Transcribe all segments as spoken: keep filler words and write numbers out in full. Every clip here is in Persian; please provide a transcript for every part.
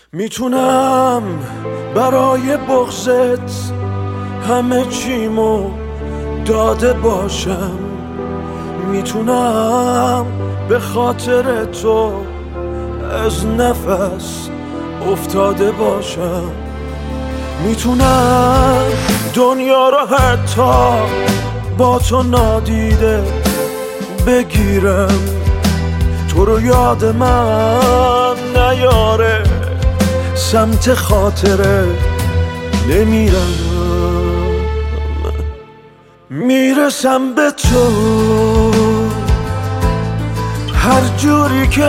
میتونم برای بغضت همه چیمو داده باشم، میتونم به خاطر تو از نفس افتاده باشم، میتونم دنیا رو حتی با تو نادیده بگیرم، تو رو یاد من نیاره سمت خاطره نمیرم، میرسم به تو هر جوری که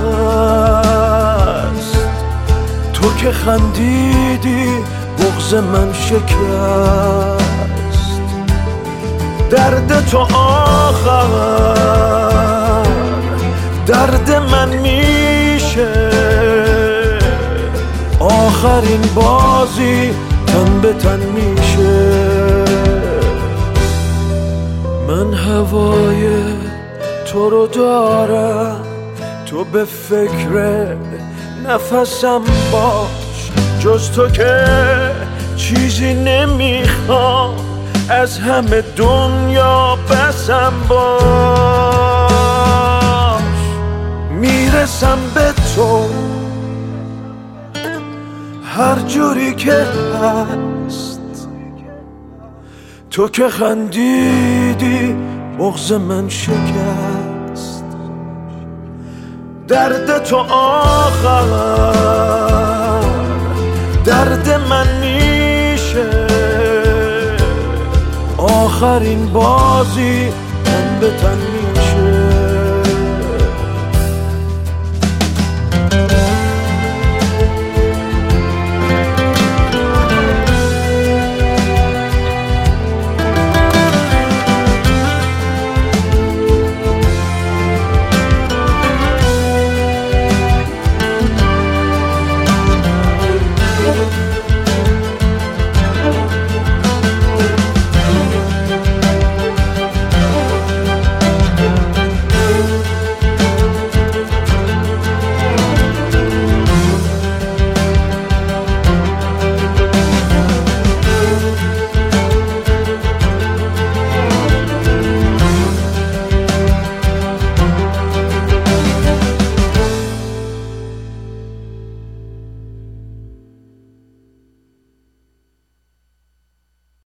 هست، تو که خندیدی بغض من شکست، درد تو آخر درد من میشه، آخرین بازی تن به تن میشه، من هوای تو رو دارم، تو به فکر نفسم باش، جز تو که چیزی نمیخوام از همه دنیا بسم باش، میرسم به تو هر جوری که هست، تو که خندیدی بغض من شکست، درد تو آخر درد من میشه، آخرین بازی تن به تن